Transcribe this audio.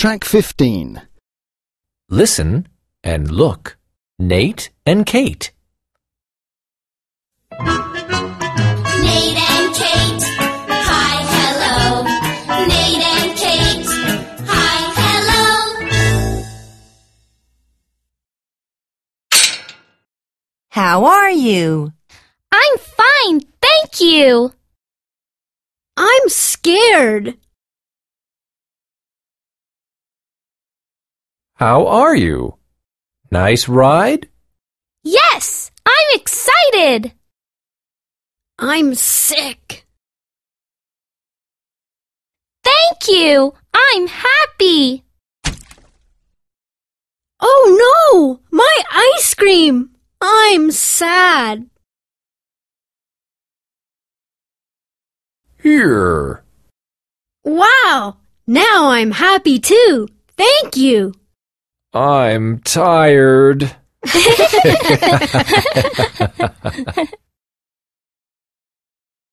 Track 15. Listen and look. Nate and Kate. Nate and Kate, hi, hello. Nate and Kate, hi, hello. How are you? I'm fine, thank you. I'm scared. How are you? Nice ride? Yes, I'm excited. I'm sick. Thank you. I'm happy. Oh no! My ice cream! I'm sad. Here. Wow! Now I'm happy too. Thank you. I'm tired.